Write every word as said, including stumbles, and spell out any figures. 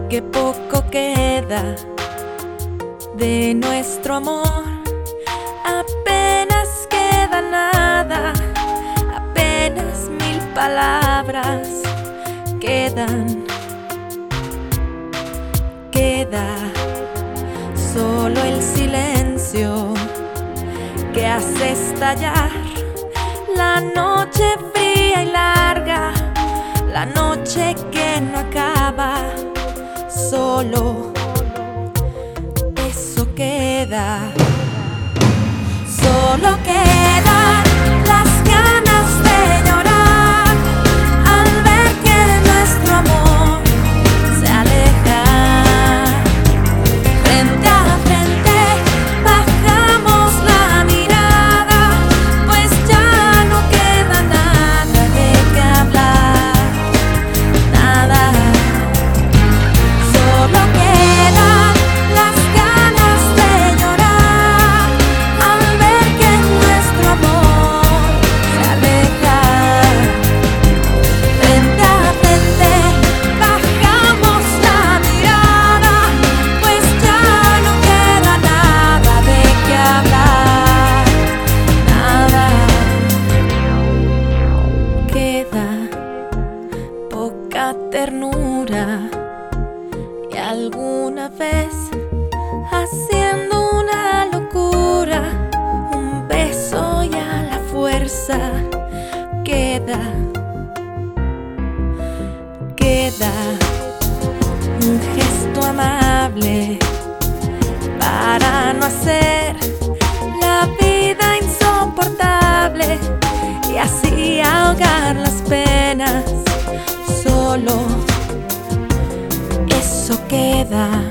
que poco queda de nuestro amor. Apenas queda nada, apenas mil palabras quedan. Queda solo el silencio que hace estallar la noche fría y larga, la noche que no acaba. Solo eso queda. Solo quedan las ganas de llorar al ver que nuestro amor se aleja. Frente a frente bajamos la mirada, pues ya no queda nada de qué hablar, nada. Solo quedan las ganas de llorar al ver que nuestro amor se aleja. Frente a frente bajamos la mirada, pues ya no queda nada de qué hablar, nada. Queda poca ternura y alguna vez haciendo una locura, un beso y a la fuerza queda. Queda un gesto amable para no hacer la vida insoportable y así ahogar las penas. Solo eso queda.